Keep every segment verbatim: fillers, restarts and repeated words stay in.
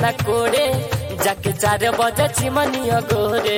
न कोड़े जाके चार बजे चिमनिया गोरे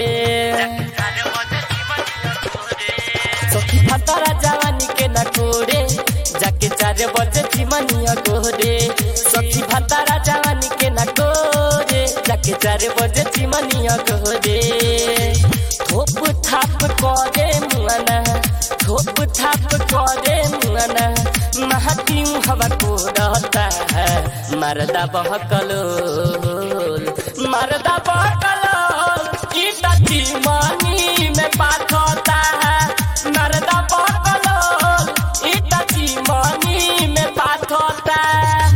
सखी भतारा जवानी के न कोड़े जाके चार बजे चिमनिया गोरे सखी भतारा जवानी के न कोड़े जाके चार बजे चिमनिया गोरे थोप थाप करे मुआना थोप थाप करे मुआना महती हवा को रहता है मरदा बहकलोल मरदा बहकलोल ईटा चिमनी में बात होता है मरदा बहकलोल ईटा चिमनी में बात होता है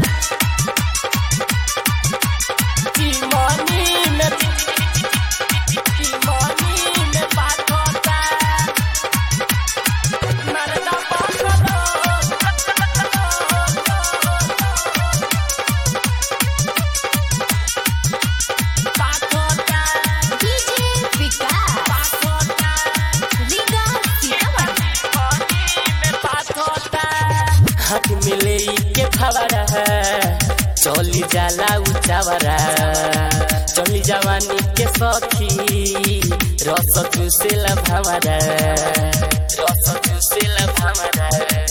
चिमनी में चिमनी में बात होता है मरदा हाथ मिले के फवारा चली जाला उचावरा चली जवानी के सखी रस चूसेला भवरा रस चूसेला भवरा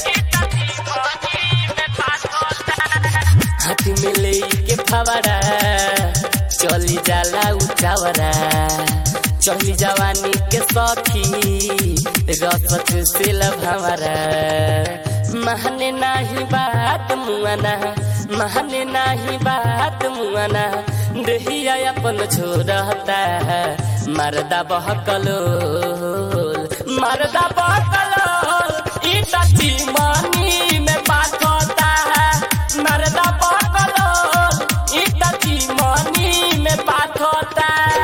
हाथ मिले के फवारा चली जाला उचावरा चली जवानी के सखी रस चूसेला भवरा महने नाही बात मुआना महने नाही बात मुआना देहिया अपन छोड़ता है मरदा बहकलोल मरदा बहकलोल ईटा चिमनी में बात होता है मरदा बहकलोल ईटा चिमनी में बात होता है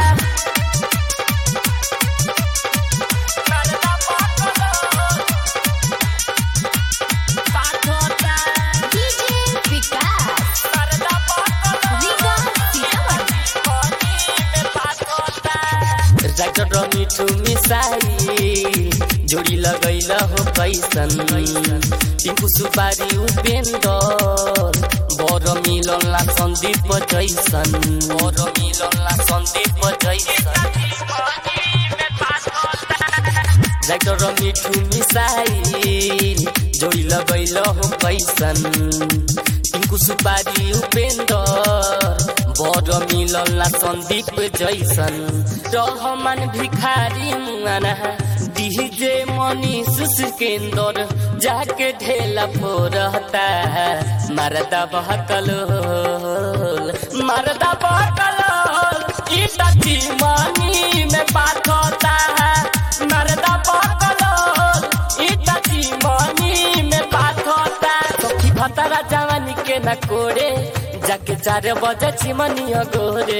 मिठू मिसाई जोड़ी लगैल हो कैसन टिंकू सुपारी उपेंदर बड़ मिलनला संदीप जैसन बड़ मिलनला संदीप जैसन डॉक्टर मिठू मिसाई जोड़ी लगैल हो कैसन टिंकू सुपारी उपेंदर बड़ मिलला संदीप जैसन रहमान भिखारी मुआना डीजे मनीष सिकंदर जाके ढेला फोरता है मरदा बहकलोल मरदा बहकलोल ईटा चिमनी में बात होता है मरदा बहकलोल ईटा चिमनी में बात होता है सखी भतारा जवानी के न कोड़े जाके चार बजे चिमनिया गोरे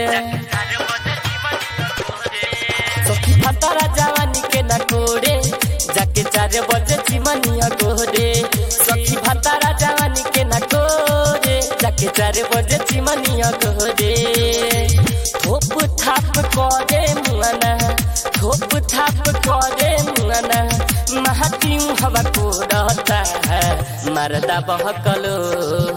सखी भतारा जवानी के न कोड़े जाके चार बजे चिमनिया गोरे सखी भतारा जवानी के न कोड़े जाके चार बजे चिमनिया गोरे थोप थाप करे मुआना थोप थाप करे मुआना महती हवा को रहता है मरदा बहकलो